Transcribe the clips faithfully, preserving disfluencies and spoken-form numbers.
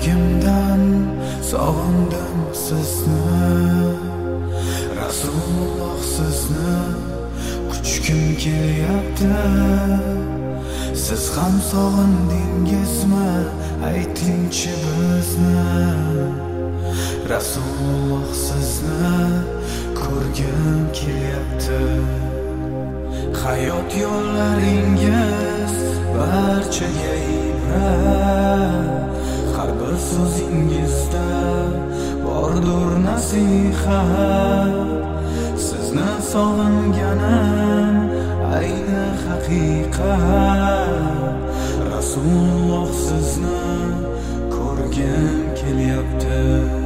yuragimdan sog'indim sizni, Rasululloh sizni quchgim kelyapti. Siz ham sog'indingizmi, aytingchi bizni, Rasululloh sizni ko'rgim kelyapti. Hayot yo'llaringiz barchaga ibrat, har bir so'zingizda bordur nasihat. Sizni sog'inganim ayni haqiqat, Rasululloh sizni ko'rgim kelyapti.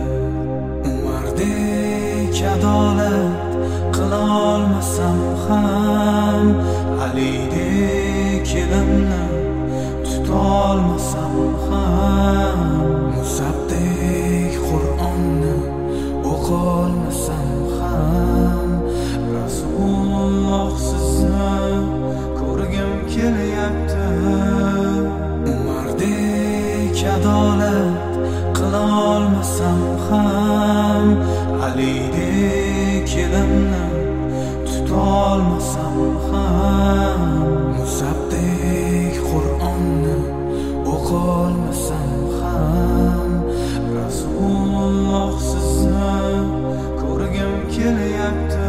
Umardek adolat qilolmasam ham, Alidek kelimni tutolmasam ham, Musabdek Qur'onni o'qolmasam ham, Rasululloh sizni ko'rgim kelyapti. Umardek adolat qilolmasam ham, Alidek kelimni tutolmasam ham, Musabdek Qur'onni o'qolmasam ham, Rasululloh sizni ko'rgim kelyapti.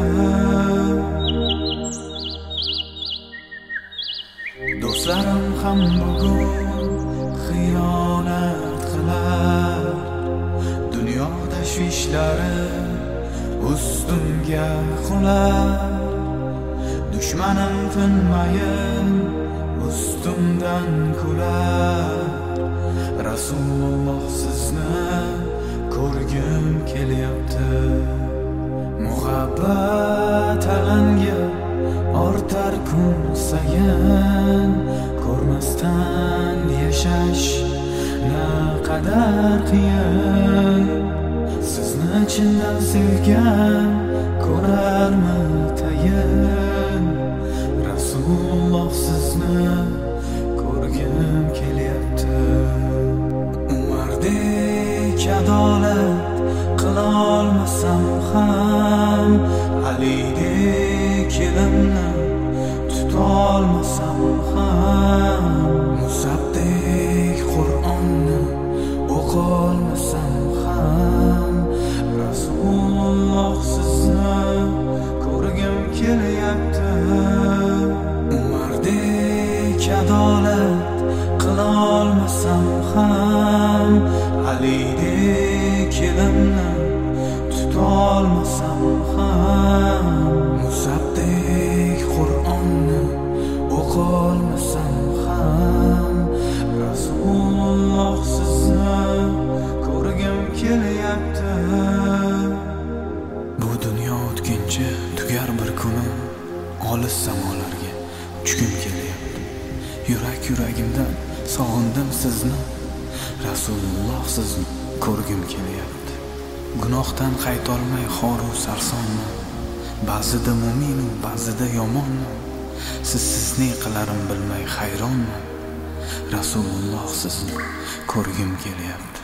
Do'stlarim ham bugun xiyonat qilar, dunyo tashvishlari ustimga qular. Dushmanim tinmayin ustimdan kular, Rasululloh sizni ko'rgim kelyapti. Muhabbat alanga ortar kun sayin, ko'rmasdan yashash naqadar qiyin. Sizni chindan sevgan ko'rarmi tayin, Rasululloh sizni ko'rgim kelyapti. Umardek adolat qilolmasam ham, Alidek kelimni tutolmasam ham, Musabdek Qur'onni o'qolmasam ham, Rasululloh sizni ko'rgim kelyapti. Umardek adolat qilolmasam ham, Alidek kelimni tutolmasam ham, Musabdek Qur'onni o'qolmasam ham, Rasululloh sizni ko'rgim kelyapti. Bu dunyo o'tkinchi tugar bir kuni, olis samolarga uchgim kelyapti. Yurak yuragimdan sog'indim sizni, Rasululloh sizni ko'rgim kelyapti. Gunohdan qaytolmay xoru sarsonman, ba'zida mu'min, ba'zida yomonman. Sizsiz ne qilarim bilmay hayronman, Rasululloh sizni ko'rgim kelyapti.